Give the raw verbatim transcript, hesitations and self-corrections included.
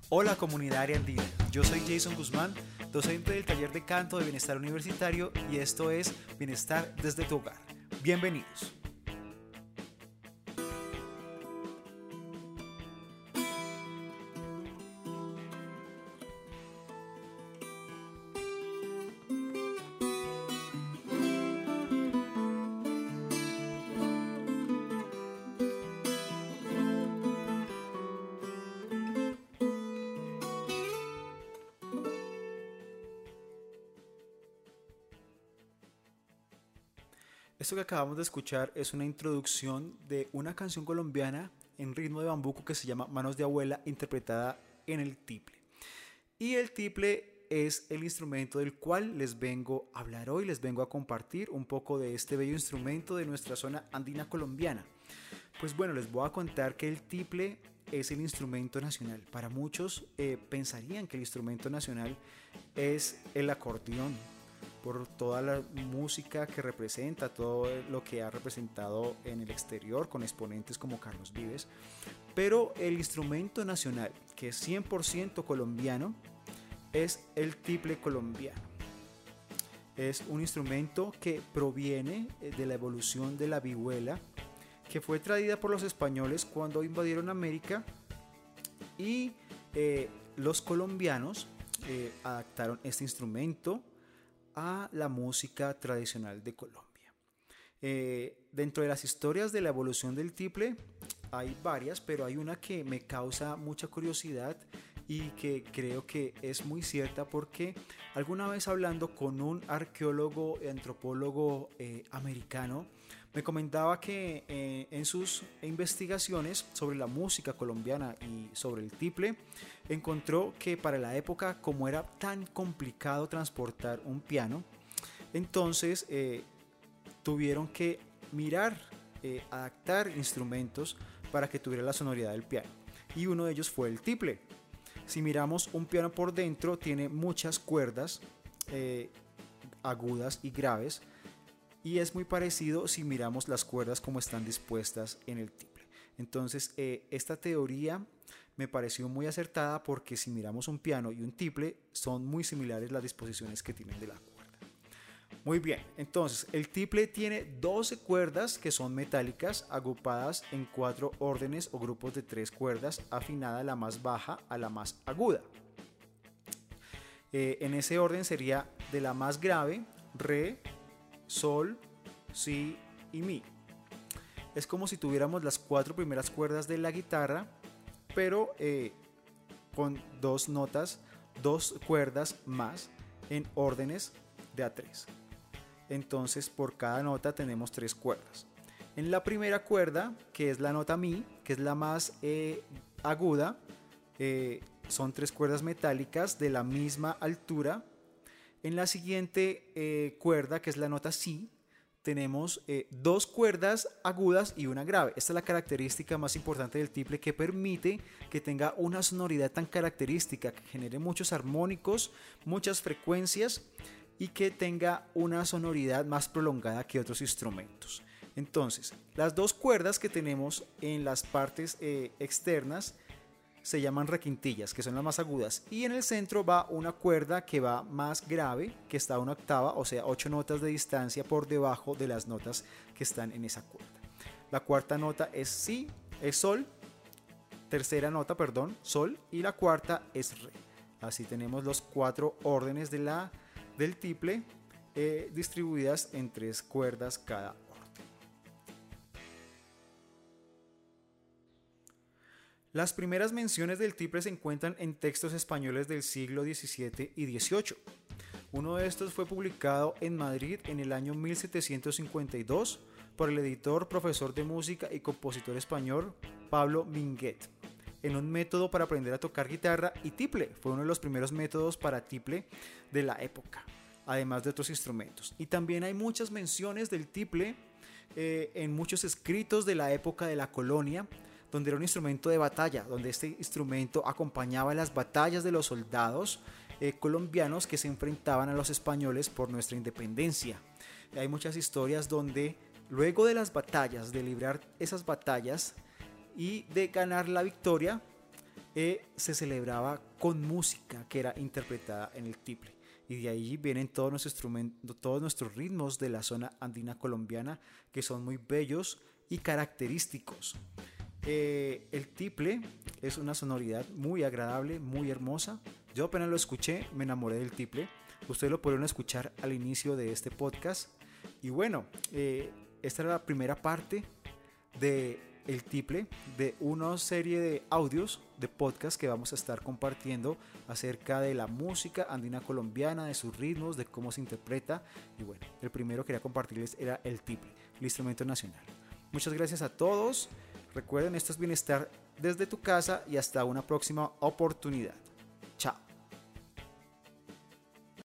Hola comunidad andina, yo soy Jason Guzmán, docente del taller de canto de Bienestar Universitario y esto es Bienestar desde tu hogar. Bienvenidos. Esto que acabamos de escuchar es una introducción de una canción colombiana en ritmo de bambuco que se llama Manos de Abuela, interpretada en el tiple. Y el tiple es el instrumento del cual les vengo a hablar hoy, les vengo a compartir un poco de este bello instrumento de nuestra zona andina colombiana. Pues bueno, les voy a contar que el tiple es el instrumento nacional. Para muchos eh, pensarían que el instrumento nacional es el acordeón, por toda la música que representa, todo lo que ha representado en el exterior con exponentes como Carlos Vives. Pero el instrumento nacional, que es cien por ciento colombiano, es el tiple colombiano. Es un instrumento que proviene de la evolución de la vihuela, que fue traída por los españoles cuando invadieron América, y eh, los colombianos eh, adaptaron este instrumento a la música tradicional de Colombia. Eh, dentro de las historias de la evolución del tiple hay varias, pero hay una que me causa mucha curiosidad y que creo que es muy cierta, porque alguna vez hablando con un arqueólogo y antropólogo eh, americano, me comentaba que eh, en sus investigaciones sobre la música colombiana y sobre el tiple, encontró que para la época, como era tan complicado transportar un piano, entonces eh, tuvieron que mirar, eh, adaptar instrumentos para que tuviera la sonoridad del piano. Y uno de ellos fue el tiple. Si miramos un piano por dentro, tiene muchas cuerdas eh, agudas y graves, y es muy parecido si miramos las cuerdas como están dispuestas en el tiple. Entonces eh, esta teoría me pareció muy acertada, porque si miramos un piano y un tiple, son muy similares las disposiciones que tienen de la cuerda. Muy bien, entonces el tiple tiene doce cuerdas que son metálicas, agrupadas en cuatro órdenes o grupos de tres cuerdas, afinada la más baja a la más aguda. Eh, en ese orden sería de la más grave, re, sol, si y mi. Es como si tuviéramos las cuatro primeras cuerdas de la guitarra, pero eh, con dos notas, dos cuerdas más en órdenes de a tres. Entonces por cada nota tenemos tres cuerdas. En la primera cuerda, que es la nota mi, que es la más eh, aguda, eh, son tres cuerdas metálicas de la misma altura. En la siguiente eh, cuerda, que es la nota si, tenemos eh, dos cuerdas agudas y una grave. Esta es la característica más importante del tiple, que permite que tenga una sonoridad tan característica, que genere muchos armónicos, muchas frecuencias, y que tenga una sonoridad más prolongada que otros instrumentos. Entonces, las dos cuerdas que tenemos en las partes eh, externas se llaman requintillas, que son las más agudas, y en el centro va una cuerda que va más grave, que está a una octava, o sea, ocho notas de distancia por debajo de las notas que están en esa cuerda. La cuarta nota es si, es sol, tercera nota, perdón, sol, y la cuarta es re. Así tenemos los cuatro órdenes de la, del tiple eh, distribuidas en tres cuerdas cada orden. Las primeras menciones del tiple se encuentran en textos españoles del siglo diecisiete y dieciocho. Uno de estos fue publicado en Madrid en el año mil setecientos cincuenta y dos por el editor, profesor de música y compositor español Pablo Minguet, en un método para aprender a tocar guitarra y tiple. Fue uno de los primeros métodos para tiple de la época, además de otros instrumentos. Y también hay muchas menciones del tiple eh, en muchos escritos de la época de la colonia, donde era un instrumento de batalla, donde este instrumento acompañaba las batallas de los soldados eh, colombianos que se enfrentaban a los españoles por nuestra independencia. Hay muchas historias donde luego de las batallas, de librar esas batallas y de ganar la victoria, eh, se celebraba con música que era interpretada en el tiple. Y de ahí vienen todos nuestros instrumentos, todos nuestros ritmos de la zona andina colombiana, que son muy bellos y característicos. Eh, el tiple es una sonoridad muy agradable, muy hermosa. Yo apenas lo escuché, me enamoré del tiple. Ustedes lo pudieron escuchar al inicio de este podcast. Y bueno, eh, esta era la primera parte de el tiple, de una serie de audios de podcast que vamos a estar compartiendo acerca de la música andina colombiana, de sus ritmos, de cómo se interpreta. Y bueno, el primero que quería compartirles era el tiple, el instrumento nacional. Muchas gracias a todos. Recuerden, esto es Bienestar desde tu casa y hasta una próxima oportunidad.